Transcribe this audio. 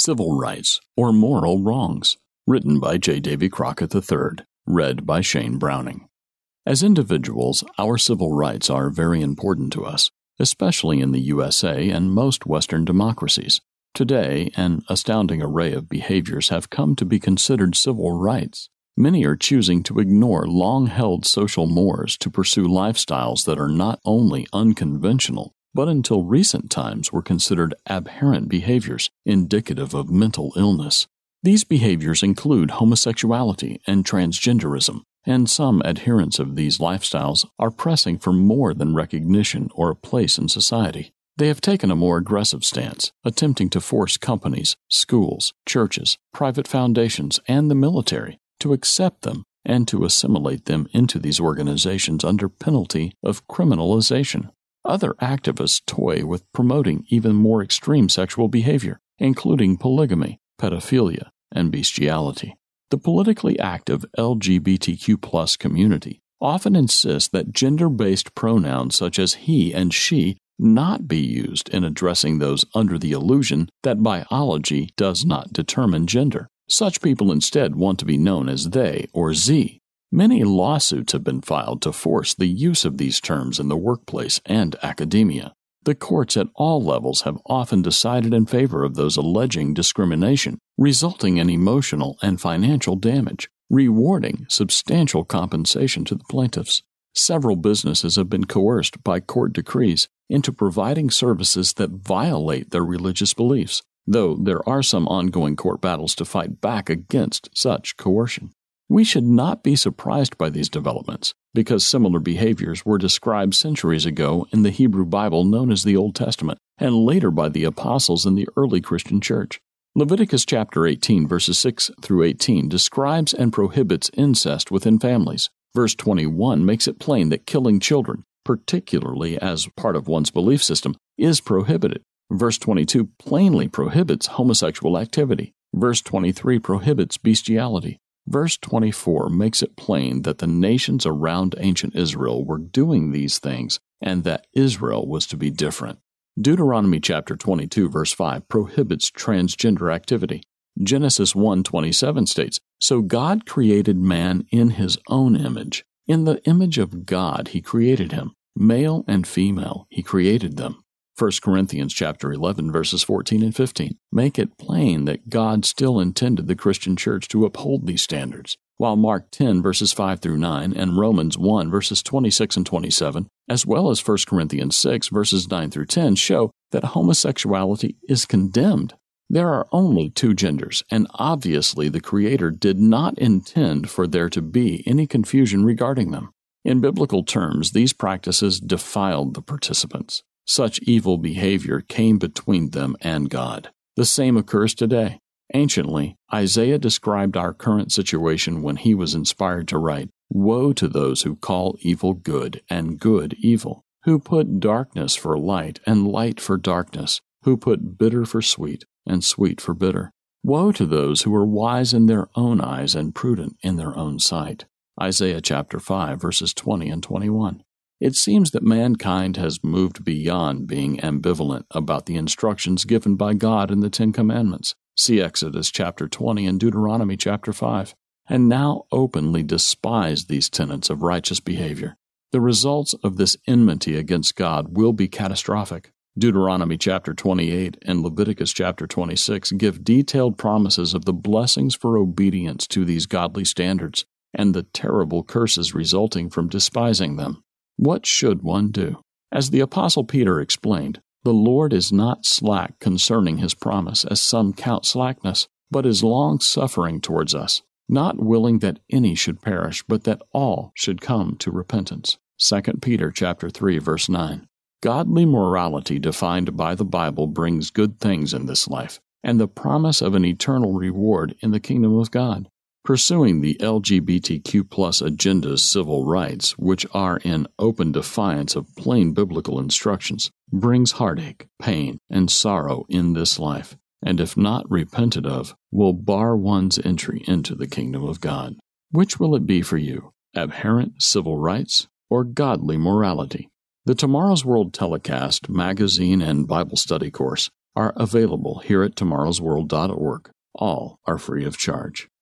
Civil Rights or Moral Wrongs, written by J. Davy Crockett III, read by Shane Browning. As individuals, our civil rights are very important to us, especially in the USA and most Western democracies. Today, an astounding array of behaviors have come to be considered civil rights. Many are choosing to ignore long-held social mores to pursue lifestyles that are not only unconventional, but until recent times were considered aberrant behaviors indicative of mental illness. These behaviors include homosexuality and transgenderism, and some adherents of these lifestyles are pressing for more than recognition or a place in society. They have taken a more aggressive stance, attempting to force companies, schools, churches, private foundations, and the military to accept them and to assimilate them into these organizations under penalty of criminalization. Other activists toy with promoting even more extreme sexual behavior, including polygamy, pedophilia, and bestiality. The politically active LGBTQ+ community often insists that gender-based pronouns such as he and she not be used in addressing those under the illusion that biology does not determine gender. Such people instead want to be known as they or Z. Many lawsuits have been filed to force the use of these terms in the workplace and academia. The courts at all levels have often decided in favor of those alleging discrimination, resulting in emotional and financial damage, rewarding substantial compensation to the plaintiffs. Several businesses have been coerced by court decrees into providing services that violate their religious beliefs, though there are some ongoing court battles to fight back against such coercion. We should not be surprised by these developments, because similar behaviors were described centuries ago in the Hebrew Bible known as the Old Testament, and later by the apostles in the early Christian church. Leviticus chapter 18, verses 6 through 18 describes and prohibits incest within families. Verse 21 makes it plain that killing children, particularly as part of one's belief system, is prohibited. Verse 22 plainly prohibits homosexual activity. Verse 23 prohibits bestiality. Verse 24 makes it plain that the nations around ancient Israel were doing these things and that Israel was to be different. Deuteronomy chapter 22 verse 5 prohibits transgender activity. Genesis 1:27 states, "So God created man in his own image. In the image of God he created him. Male and female he created them." 1 Corinthians chapter 11 verses 14 and 15 make it plain that God still intended the Christian church to uphold these standards, while Mark 10 verses 5 through 9 and Romans 1 verses 26 and 27, as well as 1 Corinthians 6 verses 9 through 10 show that homosexuality is condemned. There are only two genders, and obviously the Creator did not intend for there to be any confusion regarding them. In biblical terms, these practices defiled the participants. Such evil behavior came between them and God. The same occurs today. Anciently, Isaiah described our current situation when he was inspired to write, "Woe to those who call evil good and good evil, who put darkness for light and light for darkness, who put bitter for sweet and sweet for bitter. Woe to those who are wise in their own eyes and prudent in their own sight." Isaiah chapter 5, verses 20 and 21. It seems that mankind has moved beyond being ambivalent about the instructions given by God in the Ten Commandments. See Exodus chapter 20 and Deuteronomy chapter 5, and now openly despise these tenets of righteous behavior. The results of this enmity against God will be catastrophic. Deuteronomy chapter 28 and Leviticus chapter 26 give detailed promises of the blessings for obedience to these godly standards and the terrible curses resulting from despising them. What should one do? As the Apostle Peter explained, the Lord is not slack concerning his promise, as some count slackness, but is long-suffering towards us, not willing that any should perish, but that all should come to repentance. 2 Peter chapter 3, verse 9. Godly morality defined by the Bible brings good things in this life, and the promise of an eternal reward in the kingdom of God. Pursuing the LGBTQ+ agenda's civil rights, which are in open defiance of plain biblical instructions, brings heartache, pain, and sorrow in this life, and if not repented of, will bar one's entry into the kingdom of God. Which will it be for you, aberrant civil rights or godly morality? The Tomorrow's World telecast, magazine, and Bible study course are available here at tomorrowsworld.org. All are free of charge.